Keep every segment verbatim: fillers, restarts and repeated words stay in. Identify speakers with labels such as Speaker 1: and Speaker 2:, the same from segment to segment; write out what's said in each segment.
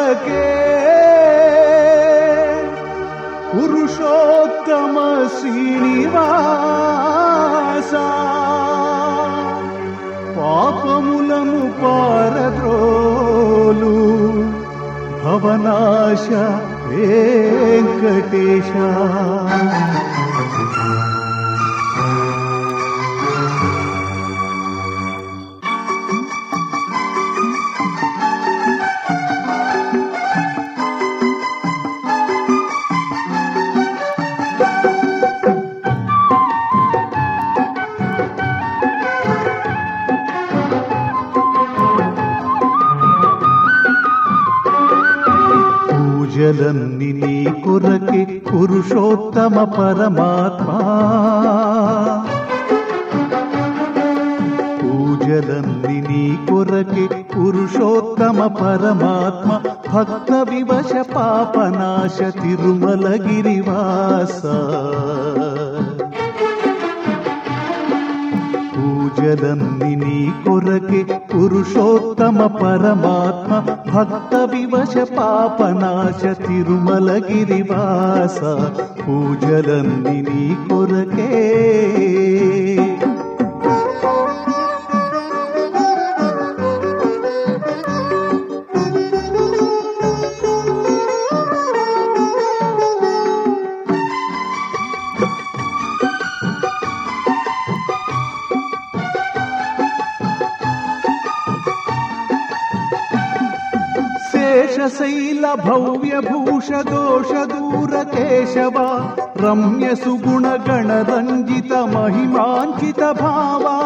Speaker 1: కొరకే పురుషోత్తమ శ్రీనివాస పాపములను పారద్రోలు భవనాశ వెంకటేశ. పూజలన్నీ నీ కొరకే పురుషోత్తమ పరమాత్మా, పూజలన్నీ నీ కొరకే పురుషోత్తమ పరమాత్మ, భక్త వివశ పాపనాశ తిరుమలగిరివాస. పూజలన్నీ నీ కొరకే పురుషోత్తమ పరమాత్మ, భక్త వివశ పాపనాశ తిరుమలగిరివాస. పూజలన్నీ నీ కొరకే. శేషశైల భవ్య భూష దోష దూర కేశవ, రమ్య సుగుణ గణ రంజిత మహిమాంచిత భావా.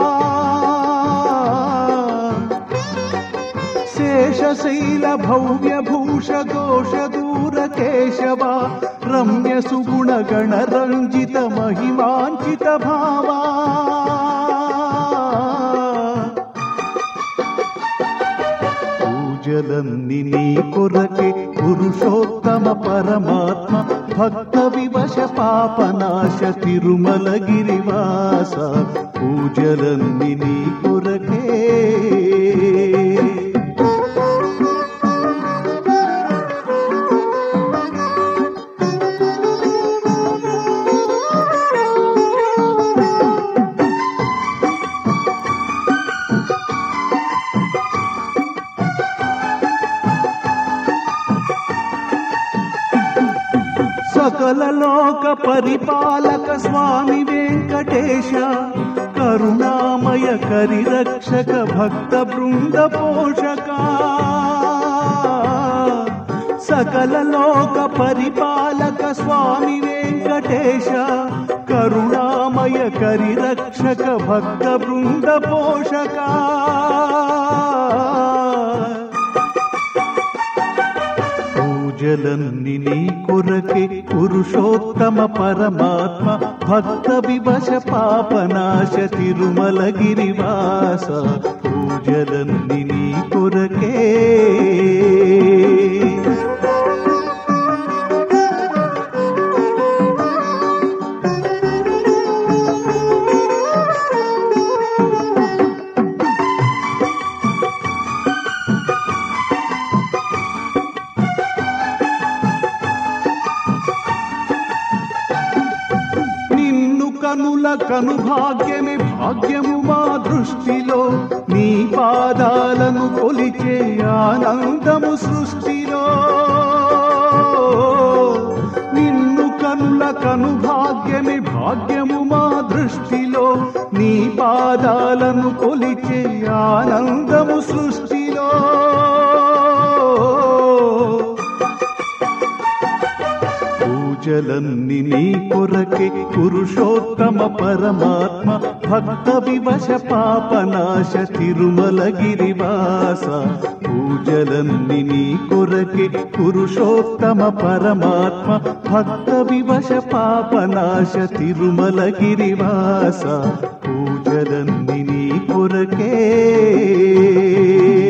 Speaker 1: శేషశైల భవ్య భూష దోష దూర కేశవ, రమ్య సుగుణ గణ రంజిత మహిమాంచిత భావా. పూజలన్నీ నీ కొరకే పురుషోత్తమ పరమాత్మ, భక్త వివశ పాపనాశ తిరుమలగిరివాస. పూజలన్నీ నీ కొరకే. సకల లోక పరిపాలక స్వామి వెంకటేశ, కరుణామయ కరిరక్షక భక్త బృంద పోషక. సకల లోక పరిపాలక స్వామి వెంకటేశ, కరుణామయ కరిరక్షక భక్త బృంద పోషక. పూజలన్నీ నీ కొరకే పురుషోత్తమ పరమాత్మ, భక్త వివశ పాపనాశ తిరుమలగిరివాస. పూజలన్నీ నీ కొరకే. కనుల కను భాగ్యమే భాగ్యము మా దృష్టిలో, నీ పాదాలను కొలిచే ఆనందము సృష్టిలో. నిన్ను కనుల కను భాగ్యమే భాగ్యము మా దృష్టిలో, నీ పాదాలను కొలిచే ఆనందము సృష్టిలో. పూజలన్నీ నీ కొరకే పురుషోత్తమ పరమాత్మ, భక్త వివశ పాపనాశ తిరుమలగిరివాస. పూజలన్నీ నీ కొరకే పురుషోత్తమ పరమాత్మ, భక్త వివశ పాపనాశ తిరుమలగిరివాస. పూజలన్నీ నీ కొరకే.